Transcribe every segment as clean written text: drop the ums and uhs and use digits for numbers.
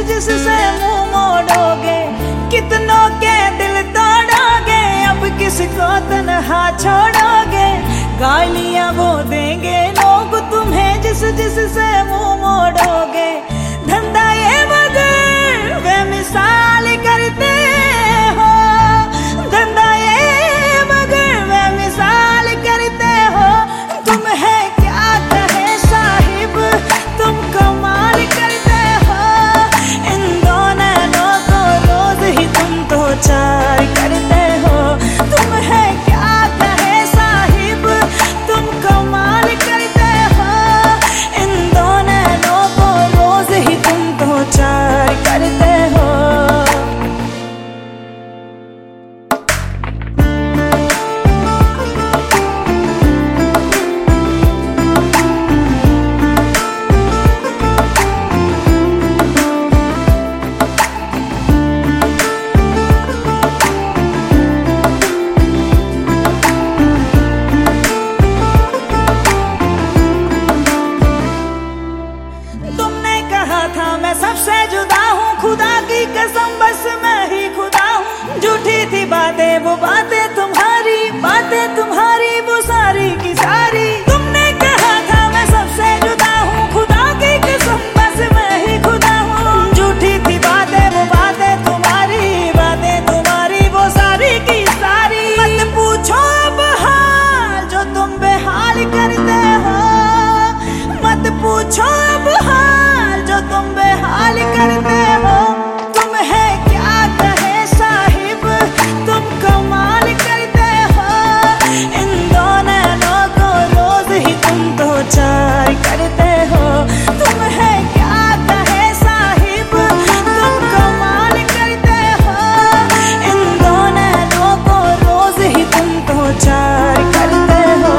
जिससे मुंह मोड़ोगे, कितनों के दिल तोड़ोगे, अब किसको तन्हा छोड़ोगे। गालियां वो देंगे लोग तुम्हें जिससे मुंह मोड़ोगे। धंधा ये मगर वे मिसाल करते हो, धंधा ये मगर वे मिसाल करते हो। तुम है क्या कहे साहिब, तुम कमाल करते हो। इन दोनों को रोज ही तुम तो चार करते हो। तुम है क्या कहे साहिब, तुम कमाल करते हो। इन दोनों को रोज ही तुम तो चार करते हो। मैं सबसे जुदा हूँ, खुदा की कसम बस मैं ही खुदा हूँ। झूठी थी बातें वो बातें तुम्हारी वो सारी की सारी। तुमने कहा था मैं सबसे जुदा हूँ, खुदा की कसम बस मैं ही खुदा हूँ। झूठी थी बातें वो बातें तुम्हारी वो सारी की सारी। मत पूछो अब हाल जो तुम बेहाल करते हो, मत पूछो अब हाल जो तुम बेहाल करते हो। तुम है क्या कहे साहिब, तुम कमाल करते हो। इन दोनों को रोज ही तुम तो चार करते हो। तुम है क्या कहे साहिब, तुम कमाल करते हो। इन दोनों को रोज ही तुम तो चार करते हो।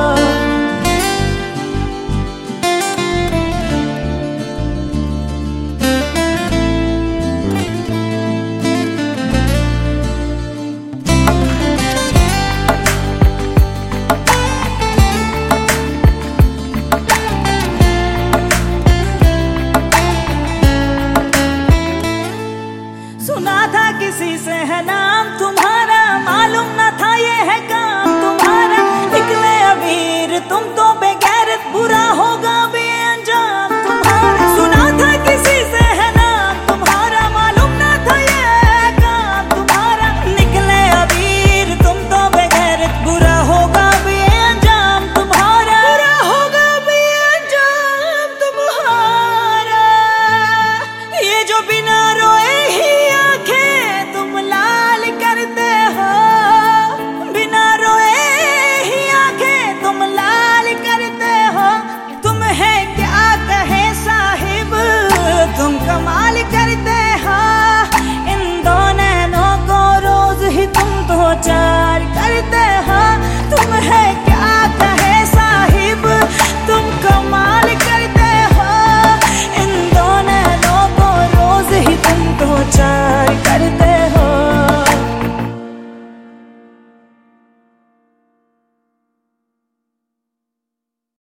सुना था किसी से है नाम तुम्हारा, मालूम न था ये है काम तुम्हारा। निकले अमीर तुम तो बेगैरत, बुरा होगा बेअंजाम तुम्हारा। सुना था किसी से है नाम तुम्हारा, मालूम न था ये है काम तुम्हारा। निकले अमीर तुम तो बेगैरत, बुरा होगा बेअंजाम तुम्हारा। बुरा होगा बेअंजाम तुम्हारा। ये जो बिना रोए ही तुम लाल करते हो, बिना रोए ही आंखें तुम लाल करते हो। तुम है क्या कहे साहिब, तुम कमाल करते हो। इन दोनों को रोज ही तुम तो चार